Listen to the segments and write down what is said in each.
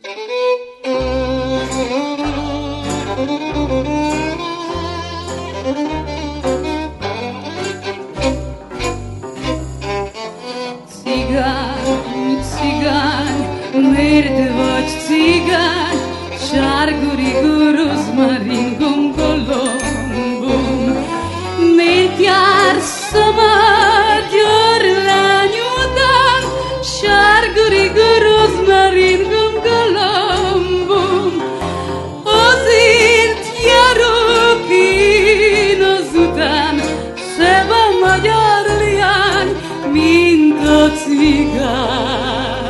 Cigány, cigány, miért vagy cigány? Sárga-rigó rozmarin gombolombom. Miért jársz a magyar lány után? Sárga-rigó rozmarin gombolombom. Azért járok én azután, szebb a magyar leány, mint a cigány.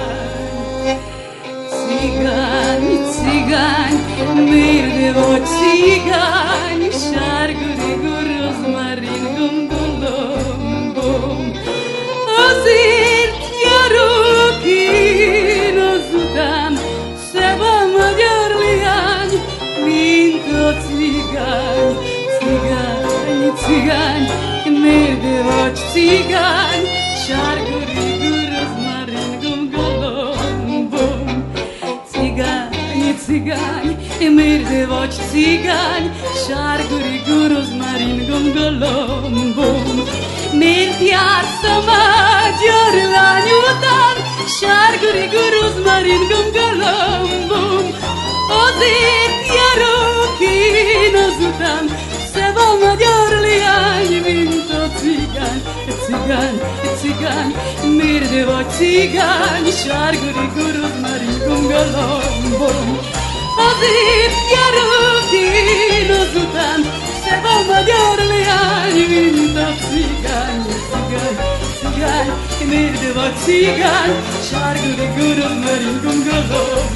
Cigány, cigány, miért vagy cigány? Sárga-rigó rozmarin gombolombom. Azért járok én azután, szebb a magyar leány, mint a cigány. Cigány, cigány, miért vagy cigány? Sárga-rigó rozmarin gombolombom. Cigány, cigány, miért vagy cigány? Sárga-rigó rozmarin gombolombom. Miért jársz a magyar lány után? Sárga-rigó rozmarin gombolombom. Azért járok én azután, szebb a magyar leány, mint a cigány. Cigány, cigány, miért vagy cigány? Sárga-rigó rozmarin gombolombom. Azért járok én azután, szebb a magyar leány, mint a cigány. Cigány, cigány, miért vagy cigány? Sárga-rigó rozmarin gombolombom.